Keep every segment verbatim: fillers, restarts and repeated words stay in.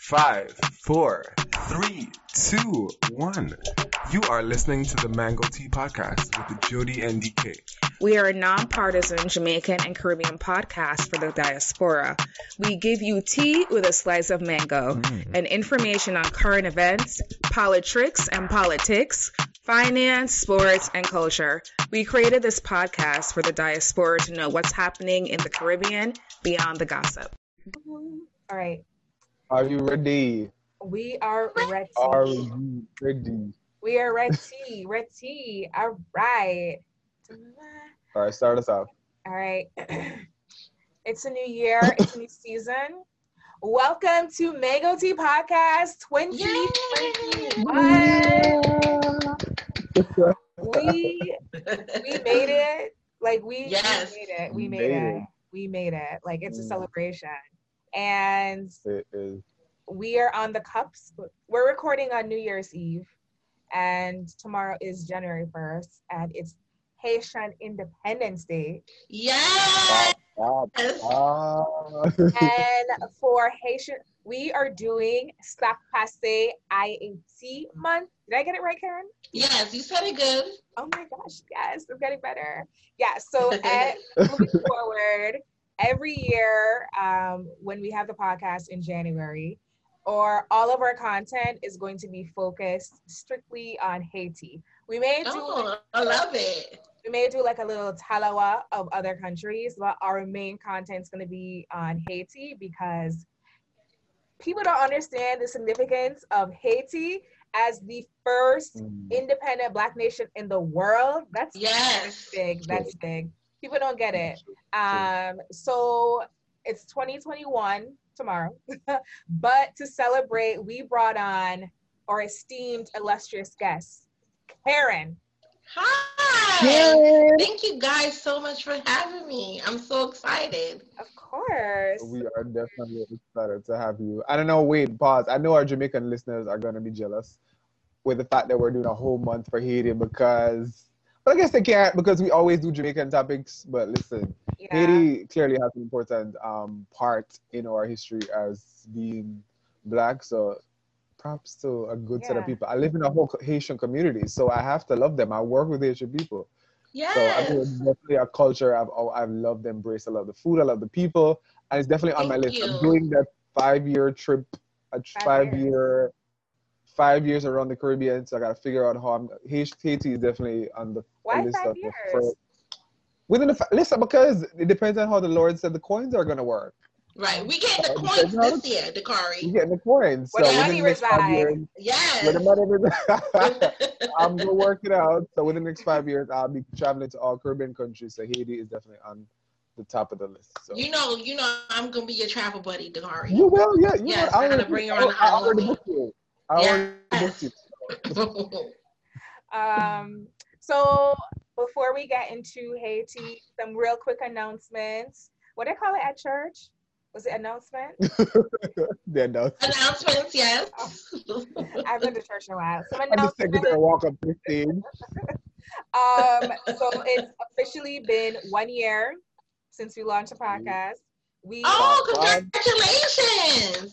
Five, four, three, two, one. You are listening to the Mango Tea Podcast with Jody and D K. We are a nonpartisan Jamaican and Caribbean podcast for the diaspora. We give you tea with a slice of mango mm. and information on current events, politics and politics, finance, sports, and culture. We created this podcast for the diaspora to know what's happening in the Caribbean beyond the gossip. All right. Are you ready? We are ready. Are you ready? We are ready. Ready. All right. All right, start us off. All right. It's a new year. It's a new season. Welcome to Mango Tea Podcast twenty twenty-one. we we made it. Like we, yes. we made it. We made, made it. it. We made it. Like it's a celebration. And it is. We are on the cups. We're recording on New Year's Eve. And tomorrow is January first. And it's Haitian Independence Day. Yes! And for Haitian, we are doing Sac Passe I A T month. Did I get it right, Karen? Yes, you said it good. Oh my gosh, yes, I'm getting better. Yeah, so at, moving forward, every year um, when we have the podcast in January, or all of our content is going to be focused strictly on Haiti. We may do oh, I love it. We may do like a little talawa of other countries, but our main content is going to be on Haiti because people don't understand the significance of Haiti as the first mm. independent Black nation in the world. That's yes. big. That's big. People don't get it. Um, so it's twenty twenty-one tomorrow, but to celebrate, we brought on our esteemed illustrious guest, Karen. Hi. Yay. Thank you guys so much for having me. I'm so excited. Of course. We are definitely excited to have you. I don't know, wait, pause. I know our Jamaican listeners are going to be jealous with the fact that we're doing a whole month for Haiti because, well, I guess they can't because we always do Jamaican topics. But listen, yeah. Haiti clearly has an important um, part in our history as being Black. So props to a good yeah. set of people. I live in a whole Haitian community, so I have to love them. I work with Haitian people. Yes. So I mean, it's definitely a culture I've I've loved, embraced. I love the food. I love the people, and it's definitely on Thank my list. you. I'm doing that five-year trip, a five, five year, five years around the Caribbean. So I got to figure out how I'm. Haiti is definitely on the Why list five of years? For, within the listen because it depends on how the Lord said the coins are going to work. Right, we get the coins this year, Dakari. We getting the coins. Where so the money resides. Yes. Where the money resides. I'm gonna work it out. So within the next five years, I'll be traveling to all Caribbean countries. So Haiti is definitely on the top of the list. So. You know, you know, I'm gonna be your travel buddy, Dakari. You will, yeah. You yes, will. I'm gonna bring you on the I already booked you. I yes. already booked you. um. So before we get into Haiti, some real quick announcements. What do I call it at church? Was it announcement? the announcement. Announcements, yes. Oh, I've been to church in a while. Some I'm just taking a walk up fifteen. um, so it's officially been one year since we launched the podcast. We oh, congratulations!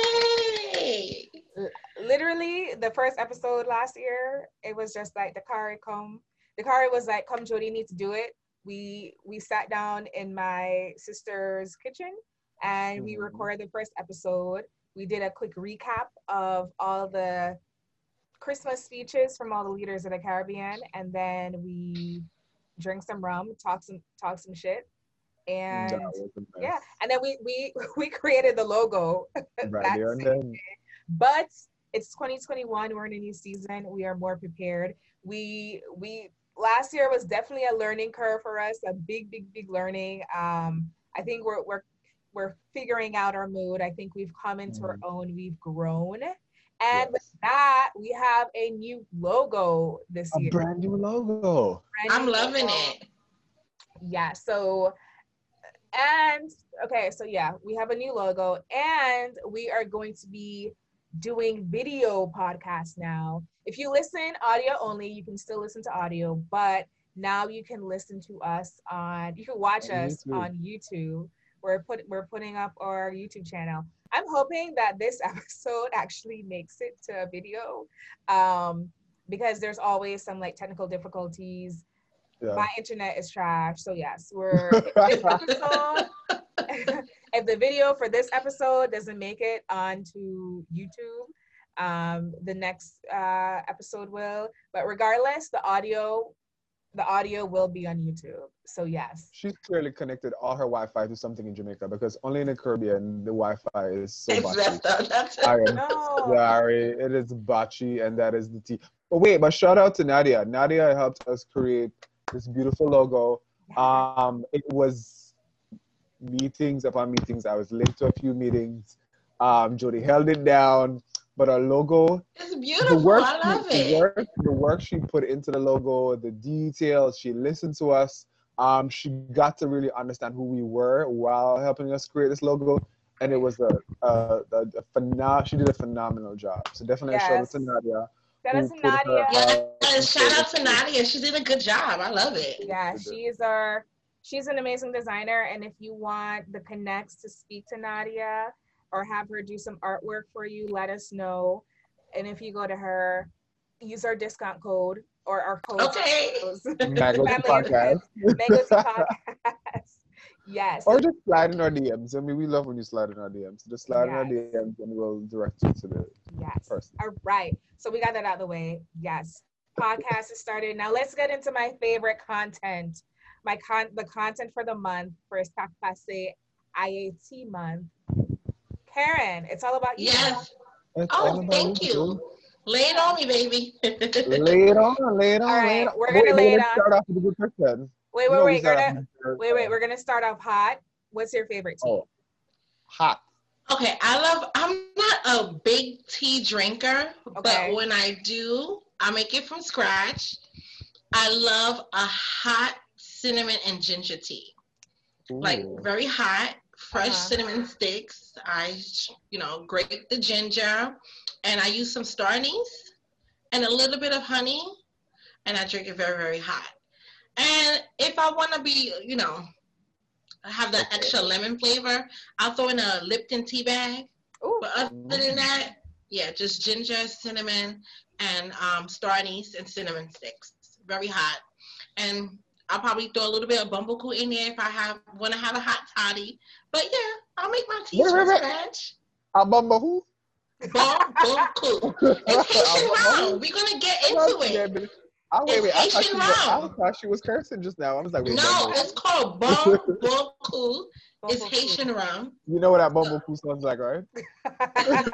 Yay! Literally, the first episode last year, it was just like Dakari come. Dakari was like, "Come, Jody, you need to do it." We we sat down in my sister's kitchen. And we recorded the first episode. We did a quick recap of all the Christmas speeches from all the leaders of the Caribbean. And then we drank some rum, talk some talk some shit. And yeah, and then we we we created the logo. Right there and then. But it's twenty twenty-one, we're in a new season. We are more prepared. We we last year was definitely a learning curve for us, a big, big, big learning. Um, I think we're we're We're figuring out our mood. I think we've come into mm. our own. We've grown. And yes. with that, we have a new logo this a year. A brand new logo. Brand I'm new loving logo. it. Yeah. So, and, okay. So, yeah, we have a new logo. And we are going to be doing video podcasts now. If you listen audio only, you can still listen to audio. But now you can listen to us on, you can watch us YouTube. on YouTube. we're put we're putting up our YouTube channel. I'm hoping that this episode actually makes it to a video, um, because there's always some like technical difficulties. Yeah. My internet is trash, so yes, we're this episode. If the video for this episode doesn't make it onto YouTube, um, the next uh, episode will. But regardless, the audio. The audio will be on YouTube. So yes. She's clearly connected all her Wi-Fi to something in Jamaica because only in the Caribbean the Wi-Fi is so botchy. I am no. sorry. It is botchy and that is the tea. But wait, but shout out to Nadia. Nadia helped us create this beautiful logo. Um, it was meetings upon meetings. I was late to a few meetings. Um, Jody held it down. But our logo, it's beautiful. The work, I love the it. Work, the work she put into the logo, the details, she listened to us. Um, she got to really understand who we were while helping us create this logo. And it was a, a, a, a phenom- she did a phenomenal job. So definitely yes. shout out to Nadia. Shout out to Nadia. Yeah, shout out to Nadia. She did a good job. I love it. Yeah, she's our, she's an amazing designer. And if you want the connects to speak to Nadia, or have her do some artwork for you, let us know. And if you go to her, use our discount code or our code. Okay. Mango Podcast. Mango Podcast. Yes. Or just slide in our D Ms. I mean, we love when you slide in our D Ms. Just slide yes. in our D Ms and we'll direct you to the yes. person. All right. So we got that out of the way. Yes. Podcast is started. Now let's get into my favorite content. My con the content for the month for Sakpase I A T month. Karen, it's all about you. Yes. It's oh, thank you. you. Lay it on me, baby. lay it on, lay it on. All right, lay it on. we're gonna lay it on. Start off with a good question. Wait, wait, wait. We're gonna, wait, wait. We're gonna start off hot. What's your favorite tea? Oh, hot. Okay, I love. I'm not a big tea drinker, okay. but when I do, I make it from scratch. I love a hot cinnamon and ginger tea, Ooh. like very hot. Fresh uh-huh. cinnamon sticks. I, you know, grate the ginger, and I use some star anise and a little bit of honey, and I drink it very, very hot. And if I want to be, you know, have that okay. extra lemon flavor, I'll throw in a Lipton tea bag. Ooh. But other than that, yeah, just ginger, cinnamon, and um, star anise and cinnamon sticks. Very hot. And I'll probably throw a little bit of Bumble in there if I have want to have a hot toddy. But yeah, I'll make my tea from scratch. A Bumble? Bumble. It's Haitian rum. We're gonna get into it. Oh, wait, wait. I thought, she was, I thought she was cursing just now. I was like, wait, no, Bumble. It's called Bumble. It's Haitian rum. You know what that Bumble sounds like, right? I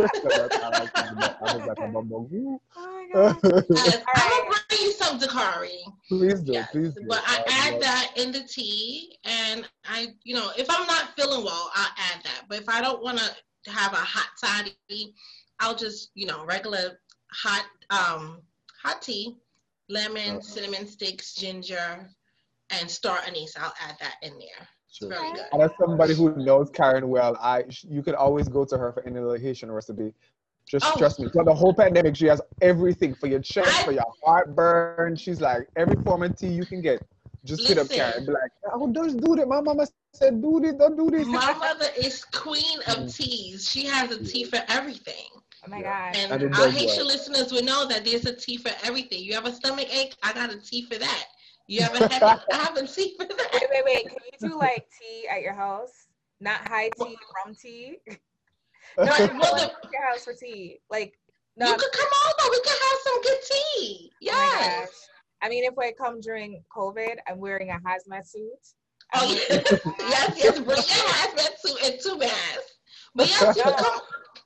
was like a Bumble. Oh my God. uh, I'm gonna bring you some Dakari. Please do, yes. please do. But I add that in the tea, and I, you know, if I'm not feeling well, I'll add that. But if I don't want to have a hot toddy, I'll just, you know, regular hot, um, hot tea, lemon, uh-huh. cinnamon sticks, ginger, and star anise. I'll add that in there. It's very good. And as somebody who knows Karen well, I you can always go to her for any little Haitian recipe. Just oh. trust me. For the whole pandemic, she has everything for your chest, I, for your heartburn. She's like, every form of tea you can get. Just sit up, Karen. Be like, oh, don't do that. My mama said, do this, don't do this. My mother is queen of teas. She has a tea for everything. Oh my God. And, and our Haitian well. listeners will know that there's a tea for everything. You have a stomach ache, I got a tea for that. You have a headache, I have a tea for that. Wait, wait, wait. Can you do like tea at your house? Not high tea, rum tea? No, well, the, your house for tea. Like, no, you could come over. We could have some good tea. Yes. Oh I mean, if I come during COVID, I'm wearing a hazmat suit. Oh, yeah. yes, yes. Bring your hazmat suit and two masks. But yes, you no. come.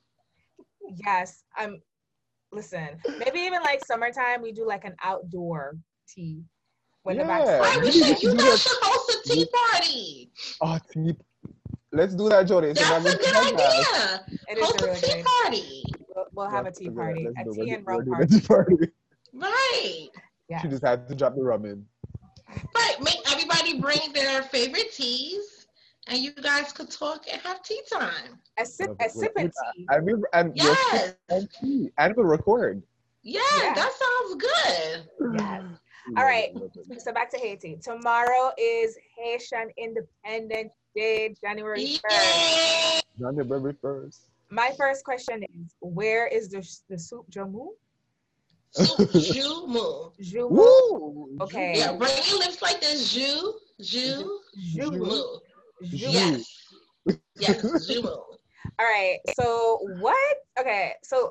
Yes. Um, listen, maybe even like summertime, we do like an outdoor tea. When yeah. the vaccine. We should, you guys should host a tea party. Oh, tea. Let's do that, Jody. That's a good idea. It host a, really a tea good. party. We'll, we'll have Let's a tea party. A tea and rum party. party. Right. Yeah. She just had to drop the rum in. Right. Make everybody bring their favorite teas, and you guys could talk and have tea time. A sip, a sip of tea. And, we, and yes. And tea. And we'll record. Yeah, yeah, that sounds good. Yes. All right. So back to Haiti. Tomorrow is Haitian Independence Day, January first. January first. My first question is, where is the the soup jamu? Soup jumu. Jumu. Okay. Yeah, bring your lips like this. Ju, ju, jumu. Yes. Yes, jumu. All right. So what? Okay. So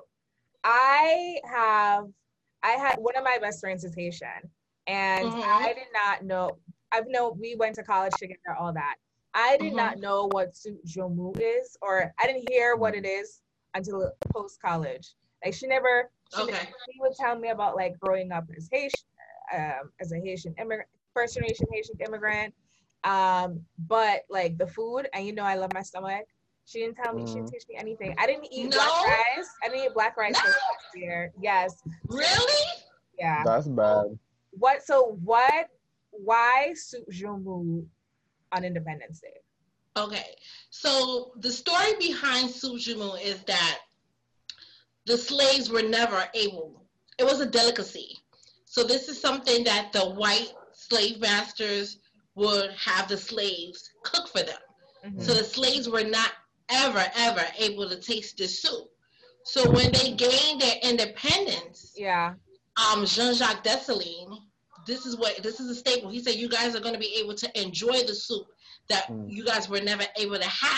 I have, I had one of my best friends is Haitian, and mm-hmm. I did not know. I've known we went to college together, all that. I did mm-hmm. not know what soup jomu is, or I didn't hear what it is until post college. Like she never. She, okay. never, she would tell me about like growing up as Haitian, um, as a Haitian immigrant, first generation Haitian immigrant. Um, but like the food, and you know, I love my stomach. She didn't tell me. Mm. She didn't teach me anything. I didn't eat no. black rice. I didn't eat black rice no. last year. Yes. Really? Yeah. That's bad. What? So what? Why soup jomu on Independence Day? Okay. So the story behind soup jomu is that the slaves were never able. It was a delicacy. So this is something that the white slave masters would have the slaves cook for them. Mm-hmm. So the slaves were not ever, ever able to taste the soup. So when they gained their independence, yeah, um, Jean-Jacques Dessalines, this is what this is a staple. He said, "You guys are going to be able to enjoy the soup that mm. you guys were never able to have."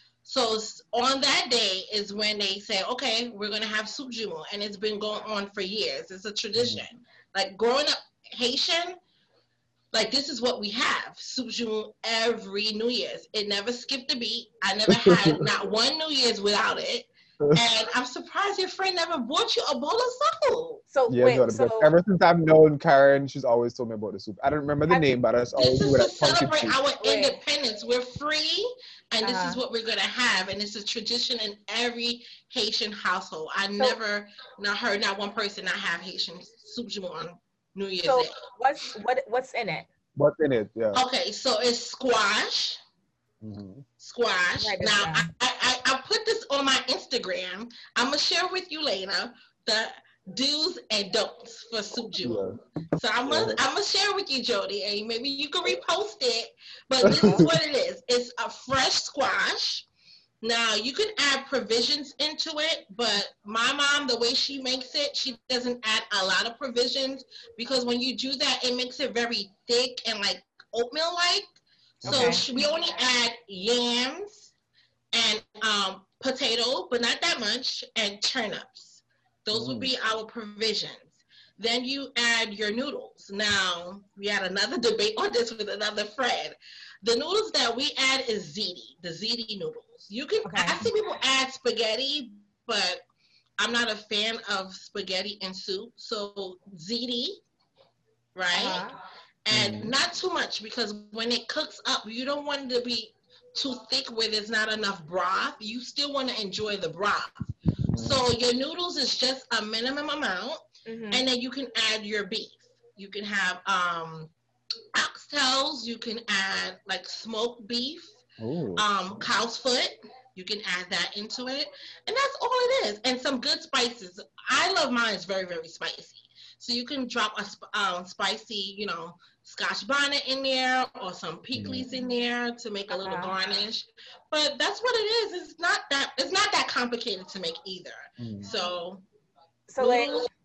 So on that day is when they say, "Okay, we're going to have soup jumu," and it's been going on for years. It's a tradition. Mm. Like growing up Haitian. Like, this is what we have, soup jumu every New Year's. It never skipped a beat. I never had not one New Year's without it. And I'm surprised your friend never bought you a bowl of soup. So, yeah, wait, Jordan, so... ever since I've known Karen, she's always told me about the soup. I don't remember the I, name, but I just always knew that. This is to celebrate our wait. independence. We're free, and uh-huh. this is what we're going to have. And it's a tradition in every Haitian household. I so, never not heard not one person not have Haitian soup jumu on New Year's so Day. what's what what's in it? What's in it? Yeah. Okay, so it's squash. Mm-hmm. Squash. Now I, I I put this on my Instagram. I'm gonna share with you later the do's and don'ts for soup jumu. Yeah. So I'm gonna yeah. I'm gonna share with you, Jody, and maybe you can repost it. But this is what it is. It's a fresh squash. Now, you can add provisions into it, but my mom, the way she makes it, she doesn't add a lot of provisions because when you do that, it makes it very thick and like oatmeal-like. So okay. she, we only add yams and um, potato, but not that much, and turnips. Those mm. would be our provisions. Then you add your noodles. Now, we had another debate on this with another friend. The noodles that we add is ziti, the ziti noodles. You can, okay. I see people add spaghetti, but I'm not a fan of spaghetti and soup. So ziti, right? Uh-huh. And mm. not too much because when it cooks up, you don't want it to be too thick where there's not enough broth. You still want to enjoy the broth. Mm. So your noodles is just a minimum amount, mm-hmm. and then you can add your beef. You can have um, oxtails. You can add like smoked beef. Ooh. Um, cow's foot, you can add that into it, and that's all it is. And some good spices. I love mine is very, very spicy. So you can drop a um, spicy, you know, Scotch bonnet in there or some pickles in there to make a little uh-huh. garnish. But that's what it is. It's not that it's not that complicated to make either. Mm. So, so like,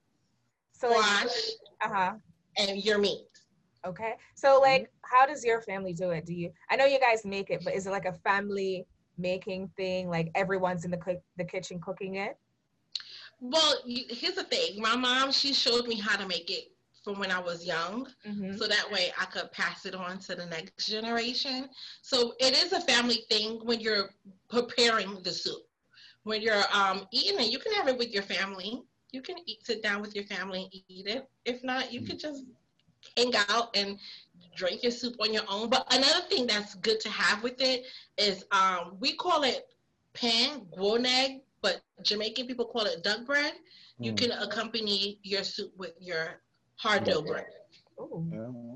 so squash, like, uh huh, and your meat. Okay. So like, how does your family do it? Do you, I know you guys make it, but is it like a family making thing? Like everyone's in the cook, the kitchen cooking it? Well, you, here's the thing. My mom, she showed me how to make it from when I was young. Mm-hmm. So that way I could pass it on to the next generation. So it is a family thing when you're preparing the soup. When you're um, eating it, you can have it with your family. You can eat, sit down with your family and eat it. If not, you could just hang out and drink your soup on your own. But another thing that's good to have with it is um, we call it pain guoneg, but Jamaican people call it duck bread. You mm. can accompany your soup with your hard dough bread. Oh.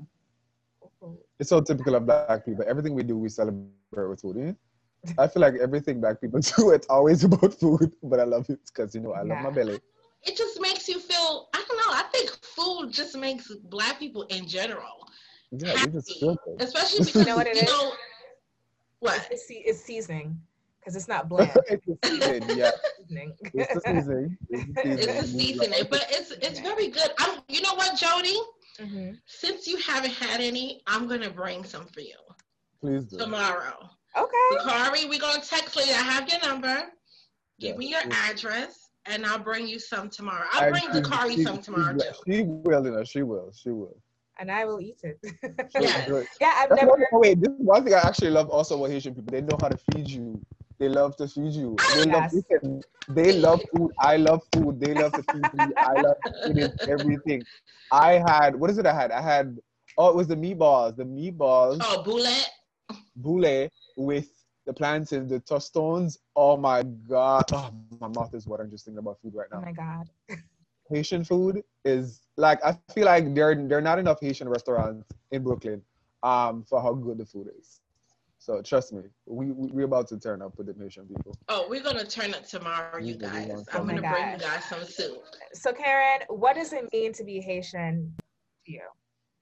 Yeah. It's so typical of Black people. Everything we do, we celebrate with food. Eh? I feel like everything Black people do, it's always about food. But I love it because, you know, I yeah. love my belly. it just makes you feel, I don't know, I think food just makes Black people in general Yeah, we just happy. feel good. Especially because, You know what it you is? know, what? It's, it's, it's seasoning because it's not bland. It's the season, yeah. Seasoning. It's the season. It's the It's season. the seasoning, but it's it's very good. I'm, you know what, Jody? Mm-hmm. Since you haven't had any, I'm gonna bring some for you Please do. tomorrow. Okay. Bakari, we're gonna text later. I have your number. Give Yes, me your yes. address, and I'll bring you some tomorrow. I'll And bring she- Bakari she- some she- tomorrow too. She will, you know, she will, she will. And I will eat it. She'll Yes. do it. Yeah, I've That's never. one, oh, wait, this is one thing I actually love also about Haitian people. They know how to feed you. They love to feed you. They love Yes. listen, they love food. I love food. They love to feed me. I love it is everything. I had what is it I had? I had oh it was the meatballs. The meatballs Oh, boulet. boule with the plantains, the tostones. Oh my god. Oh, my mouth is watering just thinking about food right Oh now. my God. Haitian food is like I feel like there there are not enough Haitian restaurants in Brooklyn um for how good the food is. So trust me, we, we we're about to turn up with the Haitian people. Oh, we're gonna turn up tomorrow, you We really guys. want I'm some. gonna Oh my bring you gosh. guys some soup. So Karen, what does it mean to be Haitian to you?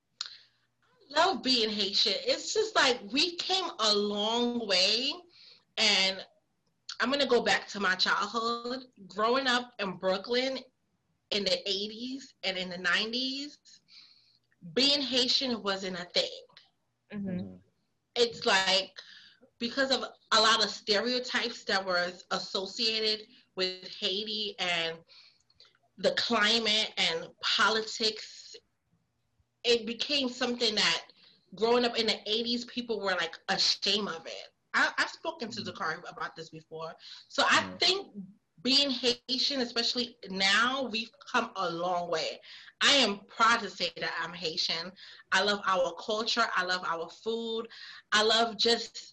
Love being Haitian. It's just like we came a long way, and I'm gonna go back to my childhood. Growing up in Brooklyn in the eighties and in the nineties, being Haitian wasn't a thing. Mm-hmm. It's like because of a lot of stereotypes that were associated with Haiti and the climate and politics, it became something that growing up in the eighties, people were like ashamed of it. I, I've spoken to Dakari about this before. So I Mm. think being Haitian, especially now, we've come a long way. I am proud to say that I'm Haitian. I love our culture. I love our food. I love just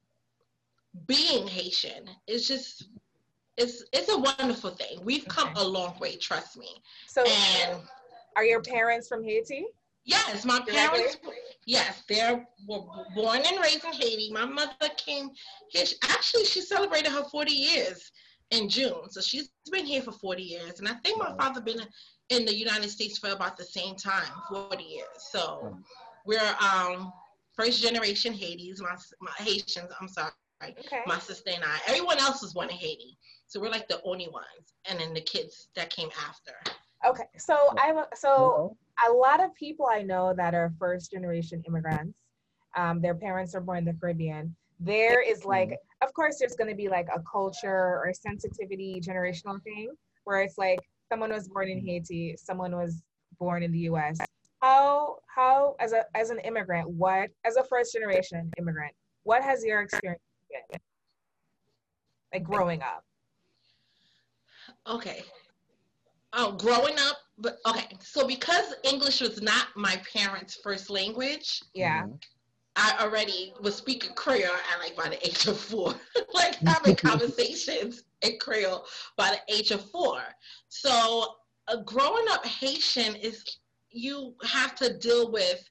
being Haitian. It's just, it's it's a wonderful thing. We've come Okay. a long way, trust me. So, And are your parents from Haiti? yes, my Directly? parents, yes, they were born and raised in Haiti. My mother came here. Actually, she celebrated her forty years in June. So she's been here for forty years. And I think my Wow. father been in the United States for about the same time, forty years. So Wow. we're um first generation Haitis, my, my Haitians, I'm sorry. Okay. My sister and I. Everyone else was born in Haiti. So we're like the only ones. And then the kids that came after. Okay. So I have a, so Well, a lot of people I know that are first generation immigrants, um, their parents are born in the Caribbean. There is like, of course, there's going to be like a culture or sensitivity generational thing where it's like someone was born in Haiti, someone was born in the U S. How how as a as an immigrant, what as a first generation immigrant, what has your experience been like growing up? Okay. Oh, growing up, but okay. So because English was not my parents' first language, Yeah. Mhm. I already was speaking Creole at like by the age of four, like having conversations in Creole by the age of four. So uh, growing up Haitian is you have to deal with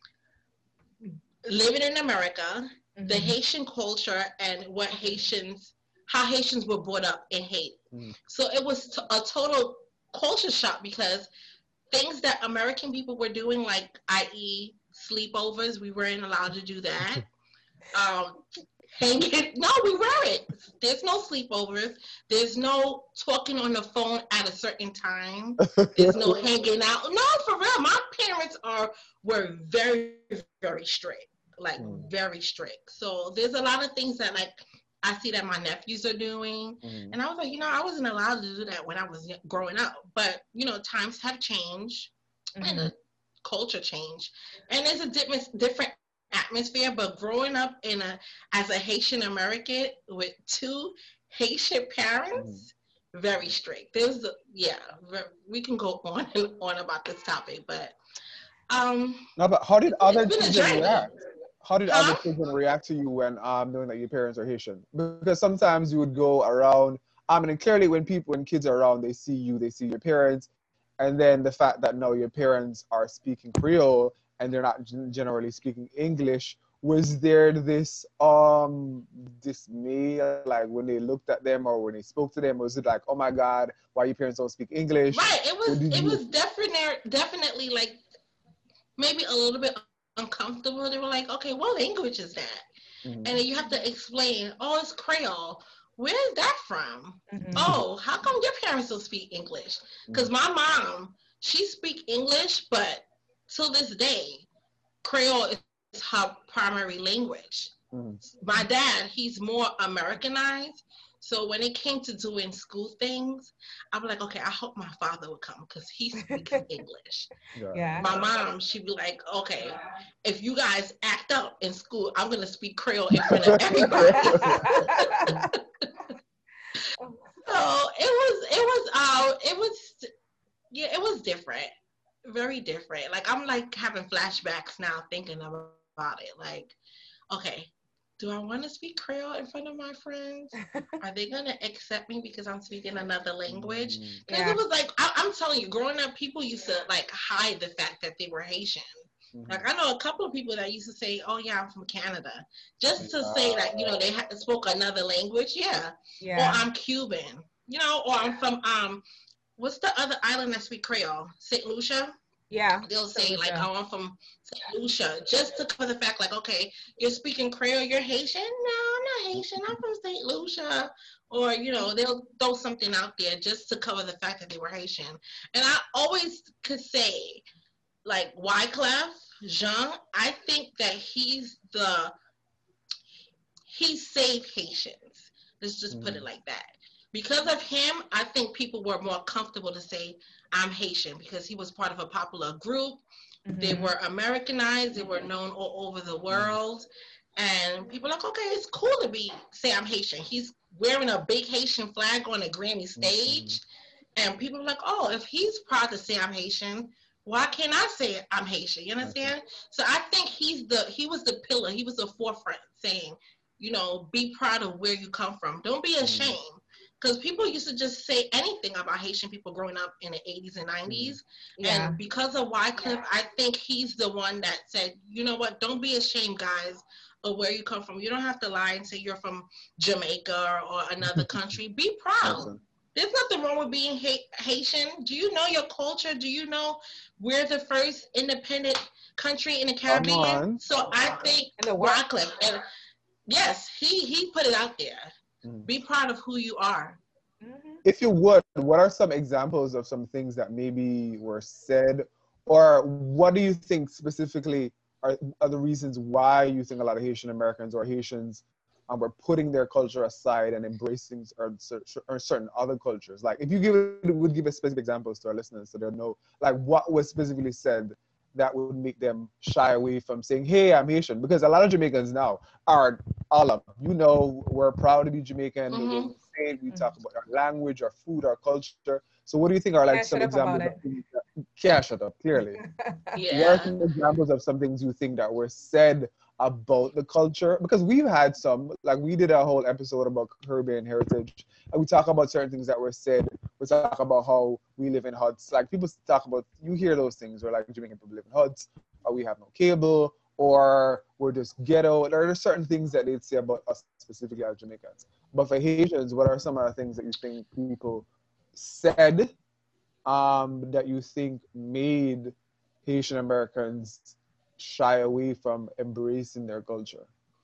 living in America, the Mhm. Haitian culture, and what Haitians, how Haitians were brought up in Haiti. Mhm. So it was t- a total culture shock because things that American people were doing, like that is sleepovers, we weren't allowed to do that. Um, hanging, no, we weren't. There's no sleepovers. There's no talking on the phone at a certain time. There's no hanging out. No, for real. My parents are were very, very strict. Like Mm. very strict. So there's a lot of things that like I see that my nephews are doing. Mhm. And I was like, you know, I wasn't allowed to do that when I was y- growing up. But, you know, times have changed and Mhm. the culture changed. And there's a different different atmosphere. But growing up in a as a Haitian American with two Haitian parents, very strict. There's the yeah, ve- we can go on and on about this topic, but um No, but how did it's other been a children journey. react? How did Huh? other children react to you when um knowing that your parents are Haitian? Because sometimes you would go around. I mean, clearly when people, when kids are around, they see you, they see your parents, and then the fact that now your parents are speaking Creole and they're not gen- generally speaking English. was there this um dismay, like when they looked at them or when they spoke to them? Was it like, oh my God, why your parents don't speak English? Right. It was. It you... was definitely definitely like maybe a little bit uncomfortable. They were like, okay, what language is that? Mm-hmm. And then you have to explain. Oh, it's Creole. Where is that from? Mm-hmm. Oh, how come your parents don't speak English? Because my mom, she speak English, but till this day, Creole is her primary language. Mm-hmm. My dad, he's more Americanized. So when it came to doing school things, I'm like, okay, I hope my father would come because he speaks English. Yeah. yeah. My mom, she'd be like, okay, if you guys act up in school, I'm going to speak Creole in front of everybody. So it was, it was, uh, it was, yeah, it was different. Very different. Like, I'm like having flashbacks now thinking about it. Like, okay, do I want to speak Creole in front of my friends? Are they going to accept me because I'm speaking another language? Because yeah. it was like, I, I'm telling you, growing up, people used to like hide the fact that they were Haitian. Mm-hmm. Like, I know a couple of people that used to say, oh yeah, I'm from Canada. Just to uh, say that, you know, they ha- spoke another language. Yeah. yeah. Or I'm Cuban, you know, or I'm from, um, what's the other island that speak Creole? Saint Lucia? Yeah. They'll say, like, oh, I'm from Saint Lucia, just to cover the fact, like, okay, you're speaking Creole, you're Haitian? No, I'm not Haitian. I'm from Saint Lucia. Or, you know, they'll throw something out there just to cover the fact that they were Haitian. And I always could say, like, Wyclef Jean, I think that he's the, he saved Haitians. Let's just mm. put it like that. Because of him, I think people were more comfortable to say, I'm Haitian, because he was part of a popular group. Mm-hmm. They were Americanized. They were known all over the world. And people are like, okay, it's cool to be, say I'm Haitian. He's wearing a big Haitian flag on a Grammy stage. Mm-hmm. And people are like, oh, if he's proud to say I'm Haitian, why can't I say I'm Haitian? You understand? Mm-hmm. So I think he's the, he was the pillar. He was the forefront saying, you know, be proud of where you come from. Don't be ashamed. Mm-hmm. Because people used to just say anything about Haitian people growing up in the eighties and nineties. Yeah. And because of Wyclef, yeah. I think he's the one that said, you know what, don't be ashamed, guys, of where you come from. You don't have to lie and say you're from Jamaica or another country. Be proud. Awesome. There's nothing wrong with being ha- Haitian. Do you know your culture? Do you know we're the first independent country in the Caribbean? So I think Wyclef, and yes, he, he put it out there. Mm. Be proud of who you are. Mm-hmm. If you would, what are some examples of some things that maybe were said, or what do you think specifically are, are the reasons why you think a lot of Haitian Americans or Haitians um, were putting their culture aside and embracing or, or certain other cultures? Like, if you give would give us specific examples to our listeners so they'll know, like, what was specifically said that would make them shy away from saying, hey, I'm Haitian. Because a lot of Jamaicans now are all of, you know, we're proud to be Jamaican. Mm-hmm. We say it, we mm-hmm. talk about our language, our food, our culture. So what do you think are like some examples of things that, yeah, shut up, clearly. Yeah. What are some examples of some things you think that were said about the culture? Because we've had some, like we did a whole episode about Caribbean heritage, and we talk about certain things that were said. We talk about how we live in huts. Like people talk about, you hear those things where like Jamaican people live in huts, or we have no cable, or we're just ghetto. There are certain things that they'd say about us specifically as Jamaicans. But for Haitians, what are some of the things that you think people said um, that you think made Haitian Americans shy away from embracing their culture?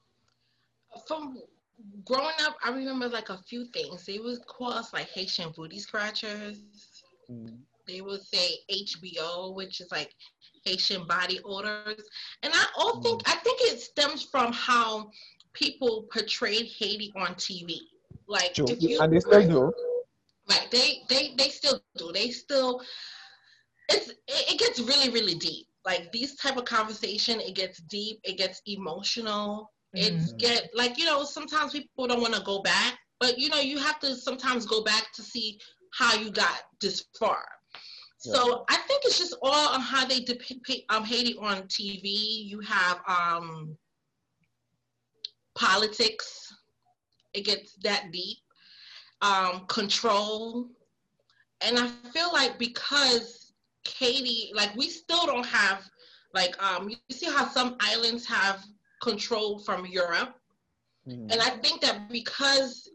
From growing up, I remember like a few things. They would call us like Haitian booty scratchers. Mm. They would say H B O, which is like Haitian body odors. And I all think mm. I think it stems from how people portrayed Haiti on T V. Like True. if you and they still right, do. Like they they they still do. They still it's it, it gets really really deep. Like these type of conversation, it gets deep, it gets emotional. It's mm. get like, you know, sometimes people don't want to go back, but you know, you have to sometimes go back to see how you got this far. Yeah. So I think it's just all on how they depict um, Haiti on T V. You have um, politics. It gets that deep. Um, control. And I feel like because Haiti, like we still don't have, like, um, you see how some islands have control from Europe. Mm-hmm. And I think that because,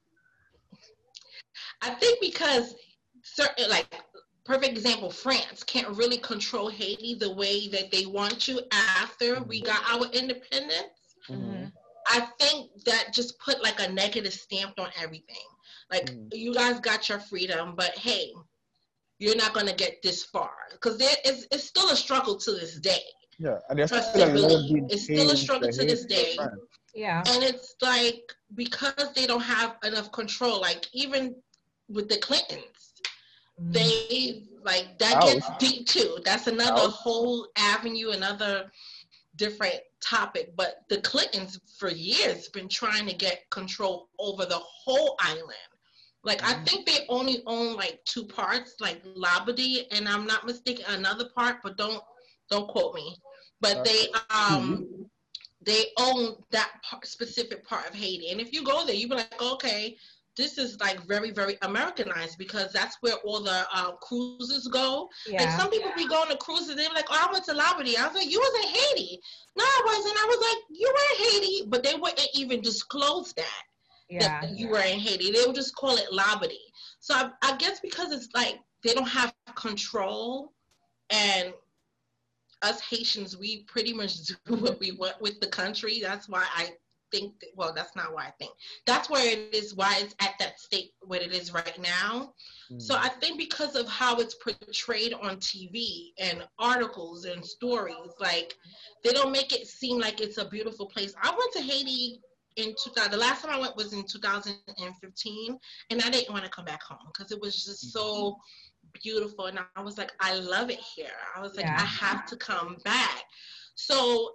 I think because certain, like, perfect example, France can't really control Haiti the way that they want to after mm-hmm. we got our independence. Mm-hmm. I think that just put like a negative stamp on everything. Like, mm-hmm. you guys got your freedom, but hey, you're not going to get this far. Because there is, it's still a struggle to this day. Yeah, and there's still a lot being It's still a struggle to this day. Yeah. And it's like, because they don't have enough control, like even with the Clintons, mm. they, like, that Ouch. gets deep too. That's another Ouch. whole avenue, another different topic. But the Clintons, for years, been trying to get control over the whole island. Like, mm. I think they only own, like, two parts, like Labadee, and I'm not mistaken, another part, but don't, don't quote me. But they, um... Mm-hmm. they own that part, specific part of Haiti. And if you go there, you be like, okay, this is like very, very Americanized, because that's where all the uh, cruises go. Yeah. Like, some people be going to cruises, they be like, oh, I went to Labadee. I was like, you was in Haiti. No, I wasn't. I was like, you were in Haiti. But they wouldn't even disclose that, yeah. that you were in Haiti. They would just call it Labadee. So I, I guess because it's like they don't have control, and us Haitians, we pretty much do what we want with the country. That's why I think, that, well, that's not why I think. That's where it is, why it's at that state where it is right now. Mm. So I think because of how it's portrayed on T V and articles and stories, like, they don't make it seem like it's a beautiful place. I went to Haiti in two thousand. The last time I went was in two thousand fifteen, and I didn't want to come back home because it was just so beautiful, and I was like, I love it here. I was like, yeah. I have to come back. So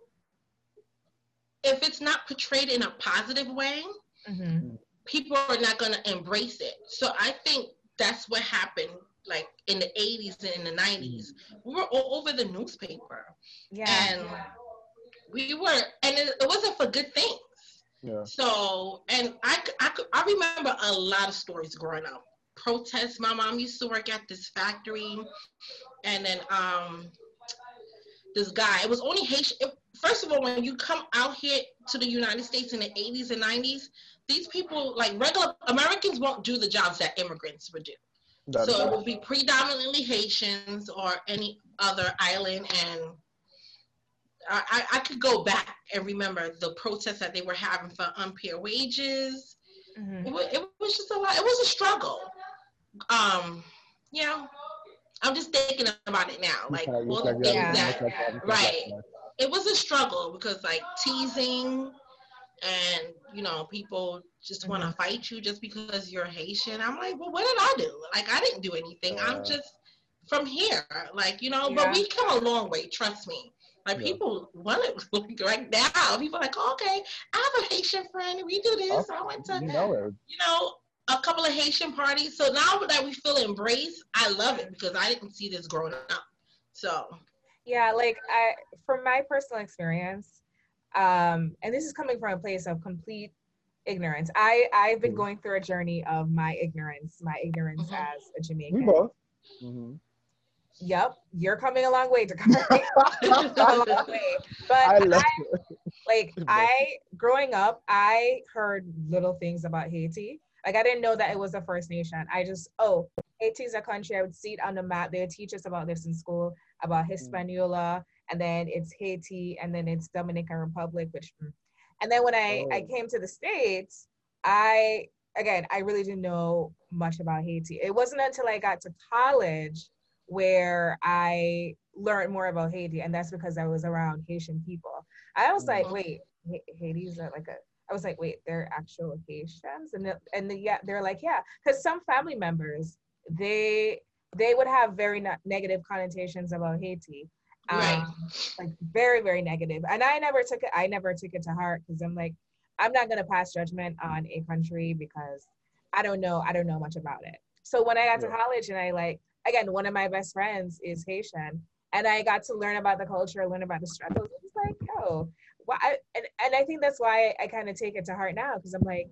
if it's not portrayed in a positive way, mm-hmm. people are not going to embrace it. So I think that's what happened, like, in the eighties and in the nineties. We were all over the newspaper. Yeah. And we were, and it, it wasn't for good things. Yeah. So, and I, I, I remember a lot of stories growing up. Protests. My mom used to work at this factory, and then um this guy, it was only Haitian. It, first of all, when you come out here to the United States in the eighties and nineties, these people, like regular Americans, won't do the jobs that immigrants would do. That's so right. It would be predominantly Haitians or any other island, and I, I, I could go back and remember the protests that they were having for unfair wages. Mm-hmm. It, was, it was just a lot. It was a struggle. Um, you know, I'm just thinking about it now. Like, all the things that, right. It was a struggle because, like, teasing and, you know, people just mm-hmm. want to fight you just because you're Haitian. I'm like, well, what did I do? Like, I didn't do anything. Uh, I'm just from here. Like, you know, yeah. But we come a long way, trust me. Like, yeah. people want it like right now. People are like, oh, okay, I have a Haitian friend. We do this. Oh, I went to, you know, it. you know, a couple of Haitian parties. So now that we feel embraced, I love it because I didn't see this growing up. So. Yeah, like, I, from my personal experience, um, and this is coming from a place of complete ignorance. I, I've been going through a journey of my ignorance, my ignorance mm-hmm. as a Jamaican. Mm-hmm. Yep, you're coming a long way, Dakari. a long way. But I, love I like I growing up, I heard little things about Haiti. Like, I didn't know that it was a First Nation. I just, oh, Haiti's a country. I would see it on the map. They would teach us about this in school, about Hispaniola, and then it's Haiti, and then it's Dominican Republic, which, and then when I, oh. I came to the States, I, again, I really didn't know much about Haiti. It wasn't until I got to college where I learned more about Haiti, and that's because I was around Haitian people. I was like, wait, Haiti's like a, I was like, wait, they're actual Haitians? And the, and the, yeah, they're like, yeah, because some family members, they they would have very ne- negative connotations about Haiti, um, right. like very, very negative. And I never took it, I never took it to heart because I'm like, I'm not gonna pass judgment on a country because I don't know, I don't know much about it. So when I got yeah. to college and I like, again, one of my best friends is Haitian, and I got to learn about the culture, learn about the struggles. It was like, yo, well, I, and, and I think that's why I kind of take it to heart now, because I'm like,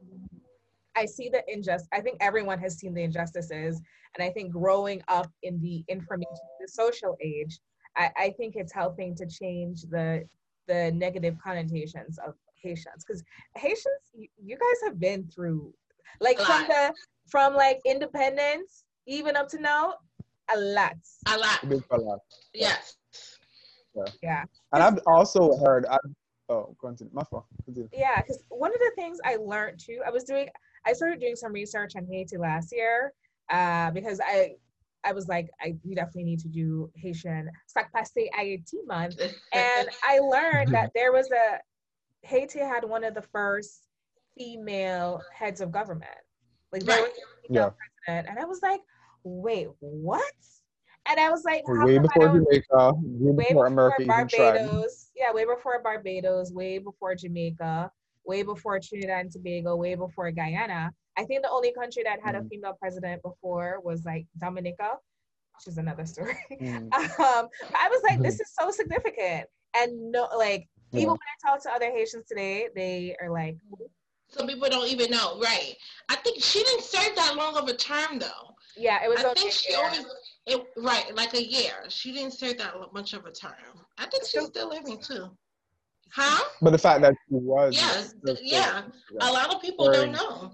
I see the injustice. I think everyone has seen the injustices, and I think growing up in the information, the social age, I, I think it's helping to change the the negative connotations of Haitians, because Haitians, you, you guys have been through, like from the from like independence even up to now, a lot, a lot, a big a lot. Yes. Yeah. Yeah. And I've also heard. I've, oh, continue. My fault. Continue. Yeah, because one of the things I learned too, I was doing, I started doing some research on Haiti last year, uh, because I. I was like, I we definitely need to do Haitian Sac Passe Haiti month. And I learned that there was a, Haiti had one of the first female heads of government. Like there right. was a female yeah. president. And I was like, wait, what? And I was like, way before Jamaica, way, way before America Barbados, even tried. Yeah, way before Barbados, way before Jamaica, way before Trinidad and Tobago, way before Guyana. I think the only country that had mm. a female president before was like Dominica, which is another story. Mm. um, I was like, this is so significant. And no, like, yeah. even when I talk to other Haitians today, they are like, some people don't even know, right? I think she didn't serve that long of a term, though. Yeah, it was. I think she always, it, right, like a year. She didn't serve that much of a term. I think she's still living too. Huh? But the fact that she was. Yes, yeah, yeah. A lot of people don't know.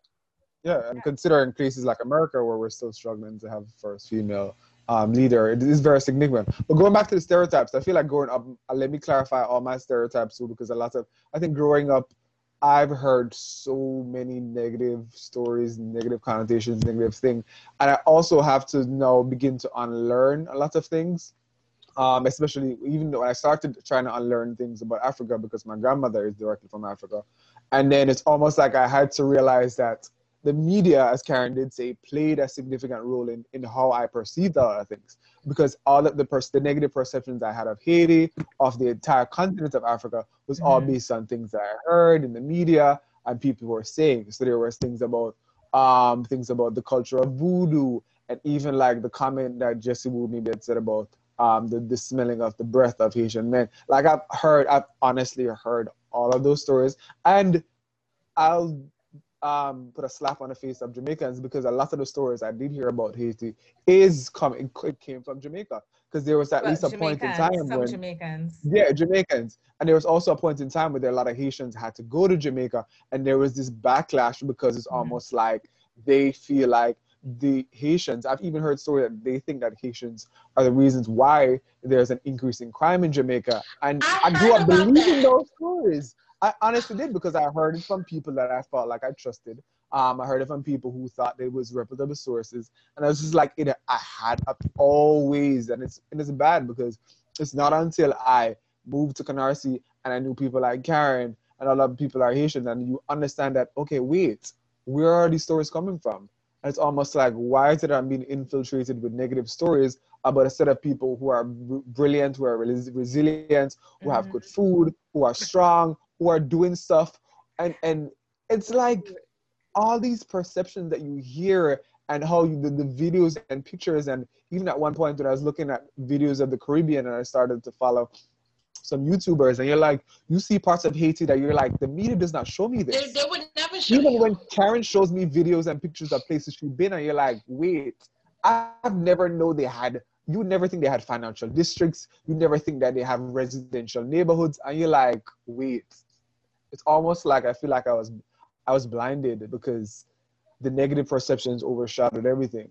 Yeah, and considering places like America where we're still struggling to have first female um, leader, it is very significant. But going back to the stereotypes, I feel like growing up, uh, let me clarify all my stereotypes too, because a lot of, I think growing up, I've heard so many negative stories, negative connotations, negative things. And I also have to now begin to unlearn a lot of things, um, especially even though I started trying to unlearn things about Africa because my grandmother is directly from Africa. And then it's almost like I had to realize that the media, as Karen did say, played a significant role in, in how I perceived a lot of things. Because all of the, pers- the negative perceptions I had of Haiti, of the entire continent of Africa, was mm-hmm. all based on things that I heard in the media and people were saying. So there was things about um, things about the culture of voodoo, and even like the comment that Jesse Wu maybe had said about um, the, the smelling of the breath of Haitian men. Like I've heard, I've honestly heard all of those stories. And I'll Um, put a slap on the face of Jamaicans because a lot of the stories I did hear about Haiti is coming, it came from Jamaica, because there was at but least a Jamaicans, point in time some when Jamaicans. yeah, Jamaicans, and there was also a point in time where there a lot of Haitians had to go to Jamaica, and there was this backlash because it's mm-hmm. almost like they feel like the Haitians. I've even heard stories that they think that Haitians are the reasons why there's an increase in crime in Jamaica, and I, I grew up believing those stories. I honestly did because I heard it from people that I felt like I trusted. Um, I heard it from people who thought they was reputable sources, and I was just like, it. I had always, and it's and it's bad because it's not until I moved to Canarsie and I knew people like Karen and a lot of people are Haitian, and you understand that okay, wait, where are these stories coming from? And it's almost like, why is it I'm being infiltrated with negative stories about a set of people who are br- brilliant, who are res- resilient, who mm-hmm. have good food, who are strong, who are doing stuff, and and it's like all these perceptions that you hear and how you, the, the videos and pictures, and even at one point when I was looking at videos of the Caribbean and I started to follow some YouTubers, and you're like, you see parts of Haiti that you're like, the media does not show me this. They, they would never show Even you. when Karen shows me videos and pictures of places she's been, and you're like, wait, I've never known they had, you would never think they had financial districts, you never think that they have residential neighborhoods, and you're like, wait. It's almost like I feel like I was I was blinded because the negative perceptions overshadowed everything.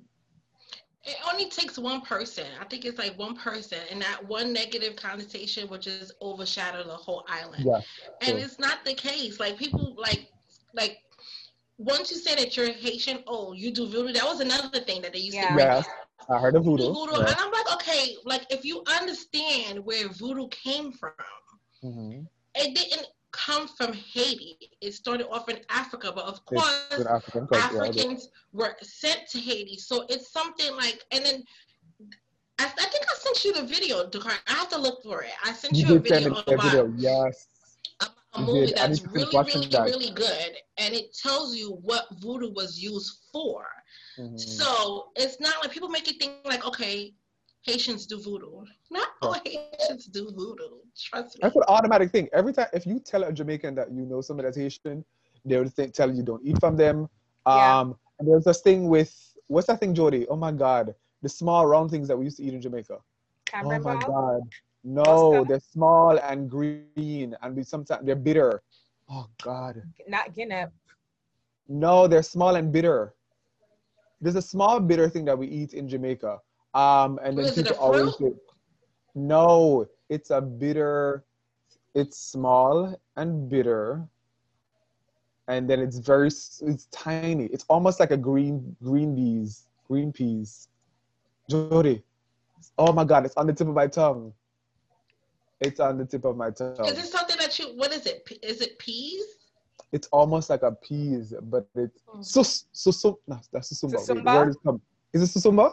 It only takes one person. I think it's like one person, and that one negative connotation will just overshadow the whole island. Yeah, and sure. It's not the case. Like people like like once you say that you're Haitian, oh, you do voodoo. That was another thing that they used yeah. to bring yeah, up. I heard of voodoo. voodoo. Yeah. And I'm like, okay, like if you understand where voodoo came from, mm-hmm. it didn't come from Haiti. It started off in Africa, but of course African, Africans yeah. were sent to Haiti. So it's something like, and then I, I think I sent you the video, Dakar. I have to look for it. I sent you, you a video about video. Yes. a, a movie did. that's really, really, that. really good, and it tells you what voodoo was used for. Mm-hmm. So it's not like people make it think like, okay, Haitians do voodoo. Not all Haitians do voodoo. Trust me. That's an automatic thing. Every time, if you tell a Jamaican that you know somebody that's Haitian, they would think, tell you don't eat from them. Yeah. Um, and there's this thing with, what's that thing, Jody? Oh my God. The small round things that we used to eat in Jamaica. Cameron oh my ball? God. No, they're small and green, and we sometimes they're bitter. Oh God. Not Guinea. No, they're small and bitter. There's a small bitter thing that we eat in Jamaica. Um, and then Is it people a always say, fruit? no, it's a bitter. It's small and bitter, and then it's very it's tiny. It's almost like a green green peas, green peas. Jody, oh my God, it's on the tip of my tongue. It's on the tip of my tongue. Is it something that you? What is it? Is it peas? It's almost like a peas, but it's sus susum. No, that's susumba. Wait, the Susumba? word is come. Is it susumba?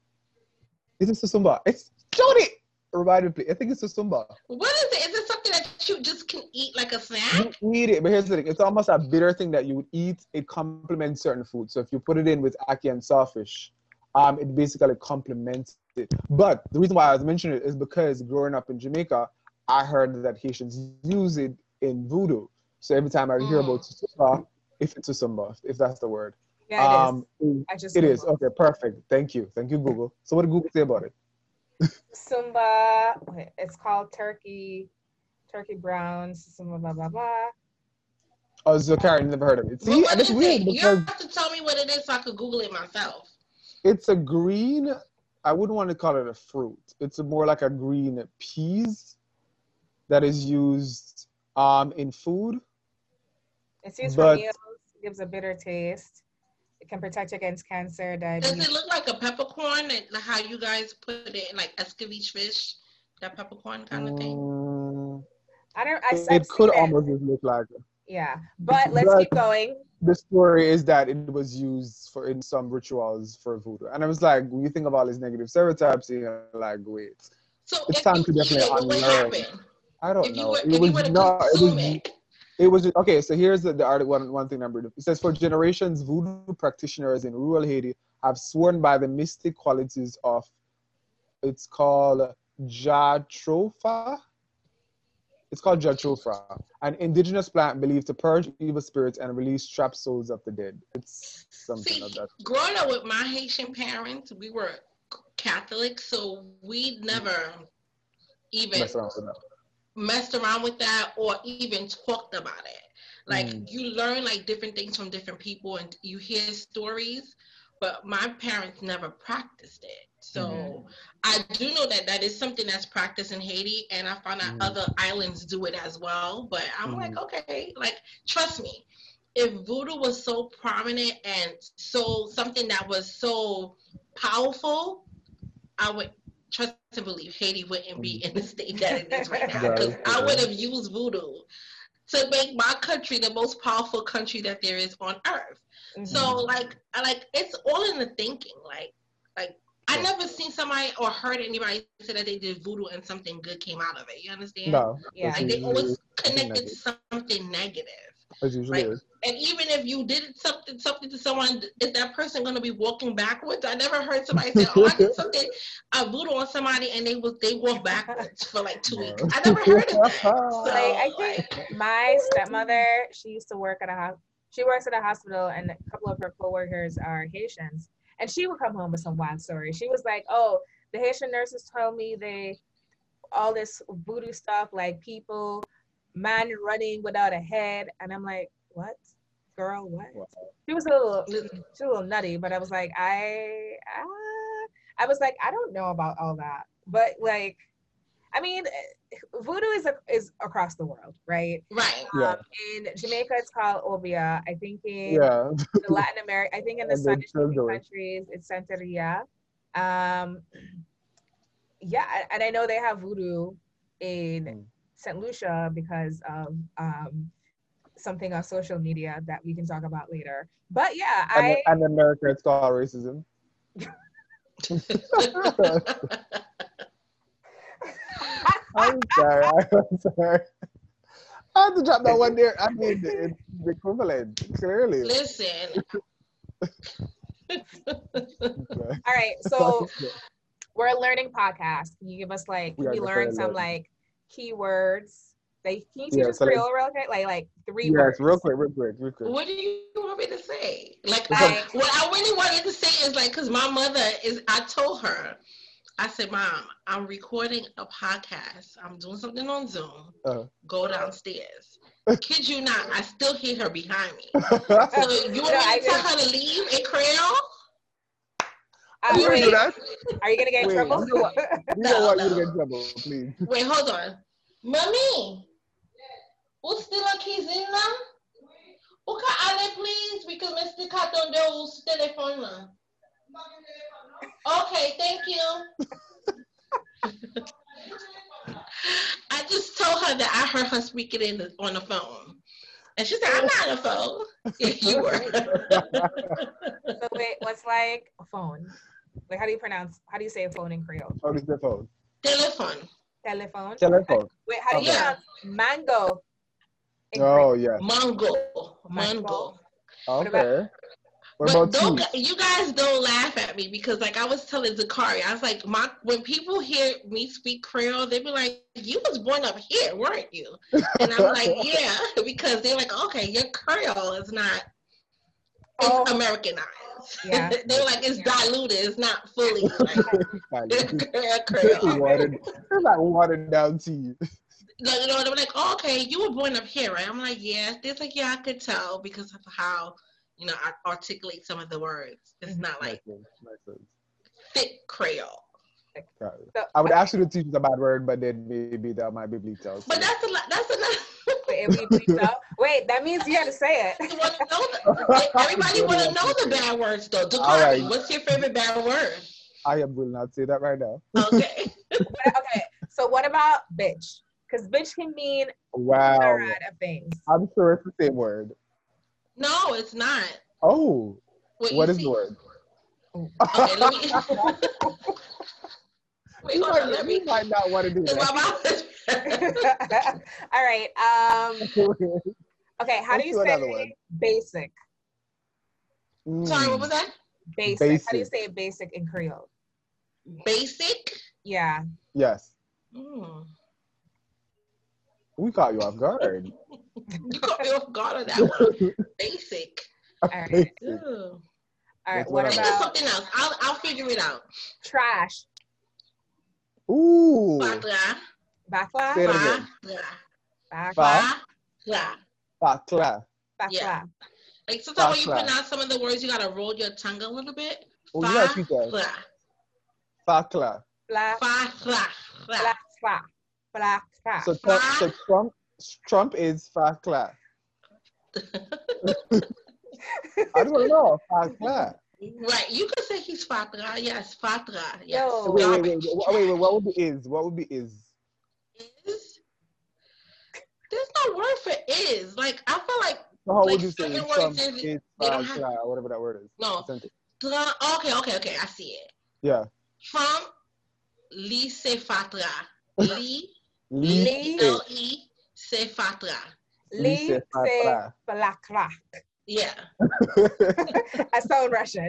Is it susumba? It's Jody. Remind me, please. I think it's susumba. What is it? Is it something that you just can eat like a snack? You eat it, but here's the thing. It's almost a bitter thing that you would eat. It complements certain food. So if you put it in with ackee and sawfish, um, it basically complements it. But the reason why I was mentioning it is because growing up in Jamaica, I heard that Haitians use it in voodoo. So every time I hear Mm. about susumba, if it's susumba, if that's the word. Yeah, it um, is. I just it is. Googled. Okay, perfect. Thank you. Thank you, Google. So what did Google say about it? Sumba. It's called turkey, turkey browns. Sumba blah blah blah. Oh, so Karen, never heard of it. Well, See, what and it's is weird it? You because have to tell me what it is so I could Google it myself. it's a green, I wouldn't want to call it a fruit. It's a more like a green peas that is used um, in food. It's used But- for meals. It gives a bitter taste. It can protect against cancer, Does diabetes. it look like a peppercorn? Like how you guys put it in like escovitch fish, that peppercorn kind of thing? Mm, I don't. I, it I've could seen it. almost just look like it. Yeah, but let's But- keep going. The story is that it was used for in some rituals for voodoo. And I was like, when you think of all these negative stereotypes, you're like, wait. So It's if time you to eat definitely it, what would unlearn. happen? I don't If you know. were, it if you was were to not, it consume was, it, It was okay. So here's the, the article. One, one thing I'm reading. It says for generations, voodoo practitioners in rural Haiti have sworn by the mystic qualities of. It's called jatropha. It's called jatropha, an indigenous plant believed to purge evil spirits and release trapped souls of the dead. It's something see, like that. growing up with my Haitian parents, we were Catholic, so we never even Mess around with that. messed around with that or even talked about it. Like Mm. you learn like different things from different people and you hear stories, but my parents never practiced it. So Mhm. I do know that that is something that's practiced in Haiti, and I found out Mhm. other islands do it as well. But I'm Mhm. like, okay, like trust me, if voodoo was so prominent and so something that was so powerful, I would trust and believe Haiti wouldn't be in the state that it is right now. Yeah, Because that's I true. would have used voodoo to make my country the most powerful country that there is on earth. Mhm. So like I like it's all in the thinking. Like like I Yeah. never seen somebody or heard anybody say that they did voodoo and something good came out of it. You understand? No. Yeah. that's Like they usually- always I think connected that's to something negative. It usually Like, is. and even if you did something something to someone, is that person going to be walking backwards? I never heard somebody say, "Oh, I did something, a voodoo on somebody," and they was they walk backwards for like two weeks. I never heard of that. So, Like I like, think my stepmother, she used to work at a house. She works at a hospital, and a couple of her coworkers are Haitians. And she would come home with some wild stories. She was like, "Oh, the Haitian nurses told me they all this voodoo stuff, like people, man running without a head," and I'm like, "What, girl? What?" Wow. She was a little, she was a little nutty, but I was like, I, uh, I was like, I don't know about all that, but like, I mean, voodoo is a, is across the world, right? right. Yeah. Um, in Jamaica, it's called Obia. I think in Yeah. the Latin America, I think in the And then Spanish speaking Children. countries, it's Santeria. Um, yeah, and I know they have voodoo in Mm. Saint Lucia because of um, something on social media that we can talk about later. But yeah, And, I and in America, it's called racism. I'm sorry. I'm sorry. I had to drop that one there. I mean, it's the equivalent, clearly. Listen, Okay. all right. So we're a learning podcast. Can you give us like? We Can are we learn definitely some learning. like keywords? Like, can you teach Yeah, us so like- Creole real quick? Like, like three Yes, words. real quick, real quick, real quick. what do you want me to say? Like, Like- I, what I really wanted to say is like, because my mother is, I told her, I said, Mom, I'm recording a podcast. I'm doing something on Zoom. Uh. Go downstairs. Kid you not, I still hear her behind me. So you want No, me I to tell just- her to leave in Creole? Uh, You wait, do that? are you gonna get in Wait, trouble? you know what? We No, don't want no. you to get in trouble, please. Wait, hold on. Mommy, who's still a keys in now? Who can I please? Because Mister Carton does telephone now. Okay, thank you. I just told her that I heard her speaking in the, on the phone. And she said, I'm not on the phone. Yes, you were. So wait, what's like a phone? Like how do you pronounce? How do you say a phone in Creole? How is the phone? Telephone. Telephone. Telephone. Wait, how do you Okay. pronounce mango? in Oh, Creole? yeah. Mango. Mango. Mango. Okay. What But about don't, tea? you guys don't laugh at me because, like, I was telling Zakari, I was like, my when people hear me speak Creole, they be like, "You was born up here, weren't you?" And I'm like, "Yeah," because they're like, "Okay, your Creole is not, it's Oh. Americanized." Yeah. They're like, "It's diluted, it's not fully like It's Creole." watered, it's like watered down tea. Like, you know, they're like, oh, "Okay, you were born up here, right?" I'm like, "Yeah." They're like, "Yeah, I could tell because of how." You know, I articulate some of the words. It's not like Makes sense, makes sense. thick Creole. Got it. So, I would ask you to teach a bad word, but then maybe that might be bleeped out. But that's a lot. That's another. wait, if we bleep out- wait, that means you had to say it. You wanna know the, everybody want to know the bad words, though. Dakari, All right. what's your favorite bad word? I will not say that right now. Okay. Okay, so what about bitch? Because bitch can mean a Wow. myriad of things. I'm sure it's the same word. No, it's not. Oh, What, you what is see? the word? Okay, let me. Wait, You hold might, on. Let you me. might not want to do Because my that. mouth is. All right. Um. Okay. How Let's do you do another one. say basic? Sorry, what Mm, was that? Basic. How do you Basic. say basic in Creole? Basic. Yeah. Yes. Mm. We caught you off guard. You caught me off guard on that one. Basic. All right. Basic. Ooh. All right. That's What what I Think of about something else. I'll I'll figure it out. trash? Ooh. Fakla. Bakla. Say it again. Fakla. Bakla. Fakla. Fakla. Bakla. Yeah. Like sometimes when you Fakla. pronounce some of the words, you gotta roll your tongue a little bit. Oh, you gotta speak that. Fakla. Fakla. Bla. Fakla. Bla. Bla. Bla. Bla. So Trump, so Trump, Trump is Fakla. I just want to know. Fakla. Right. You could say he's Fakla. Yes, Fakla. Yes. Yo. Wait, wait, wait, Garbage. wait, wait, wait. What would be is? What would be is? Is? There's no word for is. Like I feel like So how Like would you say certain words Trump is- is they don't have- Fakla or whatever that word is? no. Sentence. Okay, okay, okay. I see it. Yeah. Trump Lee se Fakla. Lee Lee L E se Fakla. Li se se Fakla. Balakla. Yeah. I sound Russian.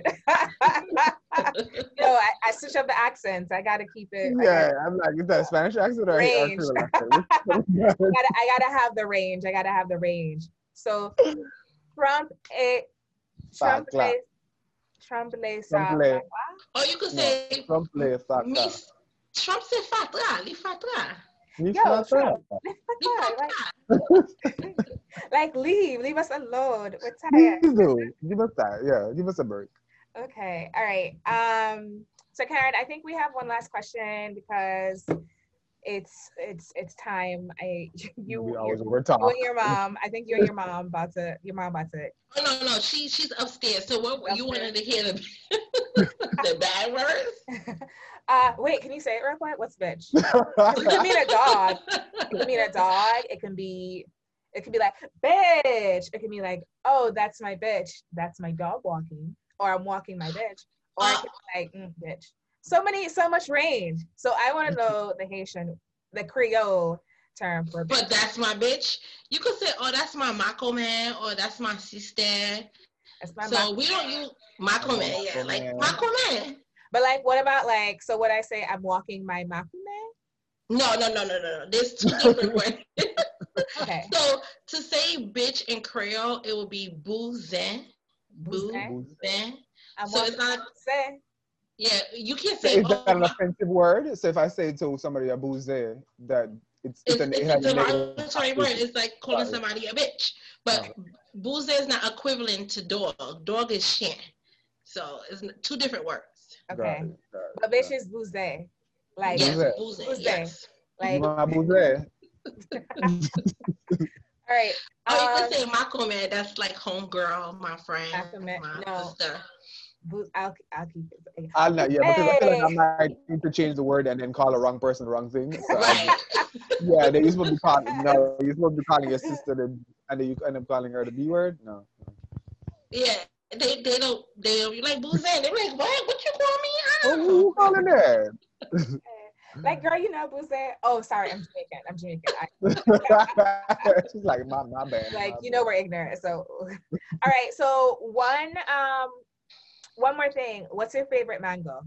No, I, I switch up the accents. I gotta keep it. I Yeah, gotta, I'm like, is that a Spanish accent or a Range. Creole accent? I gotta, I gotta have the range. I gotta have the range. So Trump a Trump Fakla. le Trump le Trump sa le- Bakla. Or you could No, say Trump play Fakla. Miss Trump se Fakla. Lee Fakla. Lee Yo, Fakla. Trump. Lee Bakla, like, Fakla. like leave, leave us alone. We're tired. Please do. Give us that. Yeah, give us a break. Okay, all right. Um, so Karen, I think we have one last question because it's it's it's time. I you we you, always you over talk. and your mom. I think you and your mom about to your mom about to. Oh, no, no, she she's upstairs. So what you Upstairs. wanted to hear the, the bad words? Uh, wait, can you say it real quick? What's bitch? It can mean a dog. It can mean a dog. It can be. It can be like bitch. It can be like, oh, that's my bitch. That's my dog walking, or I'm walking my bitch, or it can be like mm, bitch. So many, so much range. So I want to know the Haitian, the Creole term for bitch. But that's my bitch. You could say, oh, that's my Mako man, or that's my sister. That's my So Mako we don't man. use Mako man, yeah, Mako like man. Mako man. But like, what about like? So what I say? I'm walking my Mako man. No, no, no, no, no, no. There's two different words. Okay. So to say bitch in Creole, it would be bouzin. Bouzin. Bouzin. I'm So walking it's not- my say. Yeah, you can't So say. is Oh, that an my, offensive word? So if I say to somebody a booze, that it's it's, it's, an, it it's has a a negative derogatory word. connotation. It's like calling Got it. somebody a bitch. But No. booze is not equivalent to dog. Dog is shit. So it's n- two different words. Got Okay. it, got it, But got bitch it. is bouze. Like Yes, Booze. booze. bouze. Yes. Like My booze. all right. Oh, you Um can say Mako man. That's like homegirl, my friend, Aquaman- my no. sister. booze, I'll I'll keep it. I'll not, yeah, because I feel like I Hey. might interchange the word and then call the wrong person the wrong thing. So I Right. just, yeah, they supposed to be calling no, you're supposed to be calling your sister the, and then you end up calling her the B word. No. Yeah. They they don't they don't be like booze. They're like, what? What you call me? I Oh, don't who you know. calling that? Like, girl, you know bouze. Oh, sorry, I'm Jamaican. I'm Jamaican. I, She's like, my my bad. like, my you know, we're ignorant. So, all right. So one um one more thing. What's your favorite mango?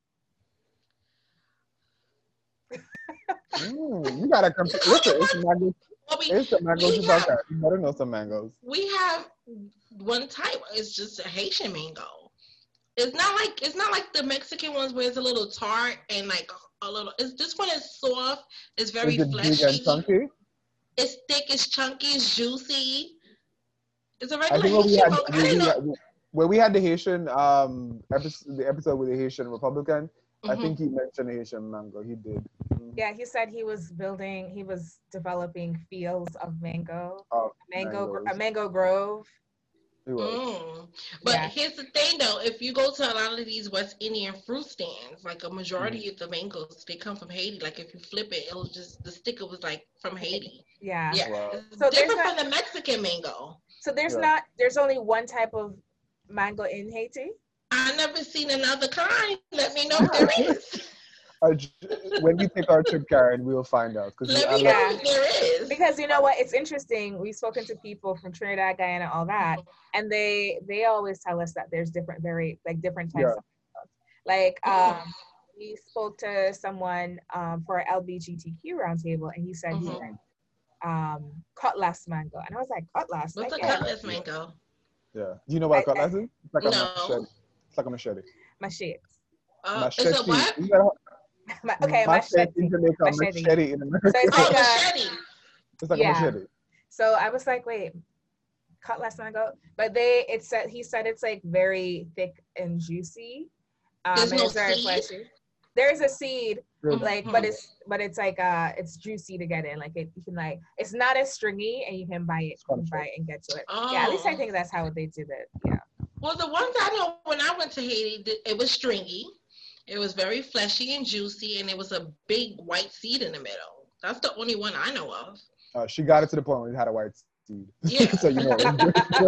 Mm, you gotta come. Listen, it's the mango. Well, we, It's the mango we have podcast. You better know some mangoes. we have one type. It's just a Haitian mango. It's not like it's not like the Mexican ones where it's a little tart and like a little. It's this one is soft. It's very Is it big and fleshy. chunky? It's thick. It's chunky. It's juicy. It's a I regular think where we Haitian had mango. I where didn't we know. had, where we had the Haitian um episode, the episode with the Haitian Republican. I Mhm. think he mentioned Haitian mango. He did. Mm. Yeah, he said he was building, he was developing fields of mango, Oh, mango, gro- mangoes. a mango grove. He was. Mm. But Yeah. here's the thing, though. If you go to a lot of these West Indian fruit stands, like a majority of the mangoes, they come from Haiti. Like if you flip it, it'll just the sticker was like from Haiti. Yeah. Yeah, Wow. it's So there's different not- from the Mexican mango. So there's Yeah. not, there's only one type of mango in Haiti. I never seen another kind. Let me know if there is. Uh, j- when we take our trip, Karen, we'll find out. Because Let I me love. know Yeah. if there is. Because you know what, it's interesting. We've spoken to people from Trinidad, Guyana, all that, and they they always tell us that there's different, very like different types Yeah. of mangoes. Like um, we spoke to someone um, for our L G B T Q roundtable, and he said he Mhm. liked um, cutlass mango, and I was like, cutlass, What's a like, yeah, cutlass mango? Yeah. Do you know what a I- cutlass is? It's like a No. machete. It's like a machete. my shits. Uh, machete. it's a what? You gotta- My, okay, machete machete. in Jamaica, Machete. machete in America. So it's Oh, like a, machete. It's like yeah. a machete. so I was like, wait, cutlass mango, but they it said he said it's like very thick and juicy. Um, There's and no it's very seed? fleshy. There's a seed, Really? like, but it's but it's like uh it's juicy to get in. Like it, you can like it's not as stringy, and you can buy it, you can buy it and get to it. Yeah, at least I Oh. think that's how they did it. Yeah. Well, the ones I know when I went to Haiti, th- it was stringy. It was very fleshy and juicy, and it was a big white seed in the middle. That's the only one I know of. Uh, she got it to the point where it had a white seed. Yeah. So you know. When you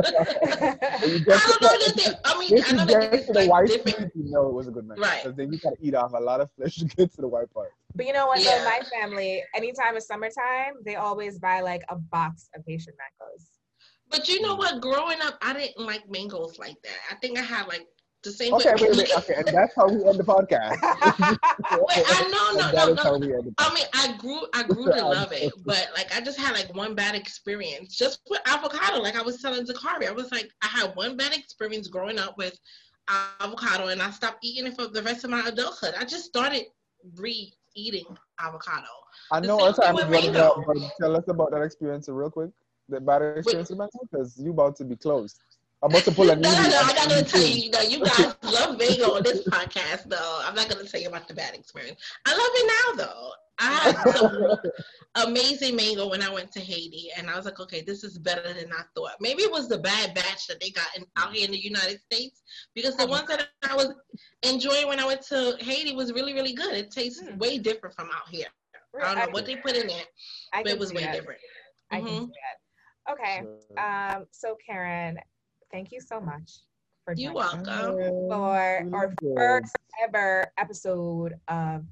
get I to don't know the- that they, I mean, If I you know get that to it's the like white different. seed, you know it was a good mango. Right. Because then you gotta eat off a lot of flesh to get to the white part. But you know what? Yeah. Though, my family, anytime it's summertime, they always buy like a box of Haitian mangoes. But you know what? Growing up, I didn't like mangoes like that. I think I had like the same. Okay, with- wait, wait. Okay, and that's how we end the podcast. Wait, I know, no, And that no, is how no. we end the I podcast. mean, I grew, I grew to love it, but like I just had like one bad experience just with avocado. Like I was telling Zakari, I was like, I had one bad experience growing up with avocado, and I stopped eating it for the rest of my adulthood. I just started re-eating avocado. I the know same our time thing is with running mango. out, but tell us about that experience real quick. The bad experience with mango, because you about to be closed. I'm about to pull a No, no, no, newbie I'm on- not on gonna tell YouTube. you. No, you guys love mango on this podcast, though. I'm not gonna tell you about the bad experience. I love it now, though. I had some amazing mango when I went to Haiti, and I was like, okay, this is better than I thought. Maybe it was the bad batch that they got in, out here in the United States, because the ones that I was enjoying when I went to Haiti was really, really good. It tastes Hmm. way different from out here. I don't know what they put in it, I but it can was see way that. different. I can Mhm. see that. Okay. Um, so Karen, thank you so much for You're joining welcome. for We our love you. first ever episode of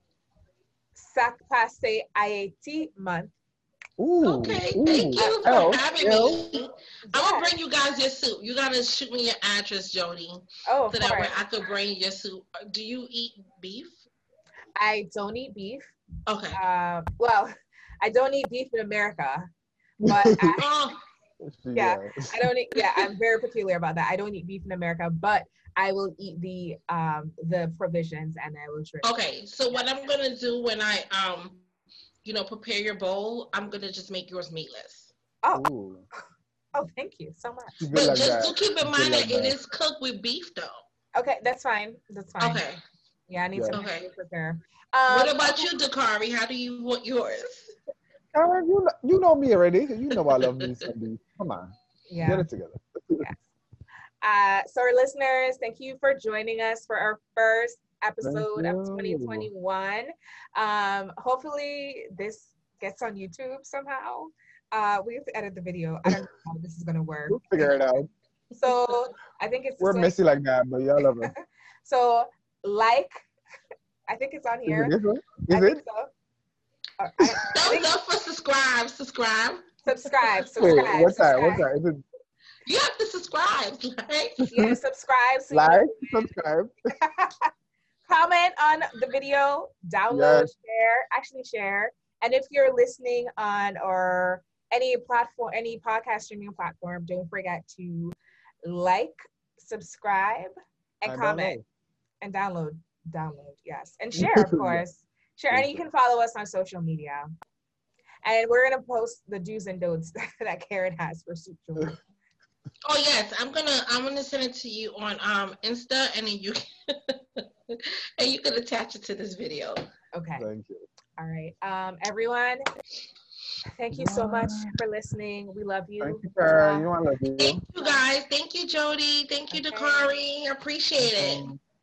Sac Passe I A T month. Ooh, Okay, ooh, thank you for L, having L. me. I'm gonna bring you guys your soup. You gotta shoot me your address, Jody, Oh, of so that way course. I could bring your soup. Do you eat beef? I don't eat beef. Okay. Um, well, I don't eat beef in America, but I, Oh, Yeah, I don't eat, yeah, I'm very peculiar about that. I don't eat beef in America, but I will eat the um the provisions and I will trim. Okay, so what I'm gonna do when I um you know prepare your bowl, I'm gonna just make yours meatless. Oh, Ooh. Oh, thank you so much. But like just that. do keep in mind like that, that it is cooked with beef though. Okay, that's fine. That's fine. Okay. Yeah, I need yeah. to okay. prepare. Um, what about you, Dakari? How do you want yours? Uh, you know, you know me already. You know I love me some beef. Come on. Yeah. Get it together. Yes. Uh, so our listeners, thank you for joining us for our first episode of twenty twenty-one. Um, hopefully this gets on YouTube somehow. Uh, we have to edit the video. I don't know how this is gonna work. We'll figure it out. So I think it's we're messy like that, but y'all love it. So like, I think it's on here. Is it? Is I it? think so. Uh, I, Thumbs up for subscribe. Subscribe. Subscribe. Subscribe. Wait, what's subscribe. that? What's that? Is it? You have to subscribe, right? Yeah, subscribe. So like, subscribe. Comment on the video, download, yes. share, actually share. And if you're listening on or any platform, any podcast streaming platform, don't forget to like, subscribe, and I comment and download. Download, yes. And share, of course. Share. And you can follow us on social media. And we're going to post the do's and don'ts that Karen has for Soup Joy. Oh yes, I'm gonna I'm gonna send it to you on um Insta, and then you can and you can attach it to this video. Okay. Thank you. All right, um, everyone. Thank you so much for listening. We love you. Thank you, Karen. You know I love you. Thank you guys. Thank you, Jody. Thank you, okay. Dakari. I appreciate it.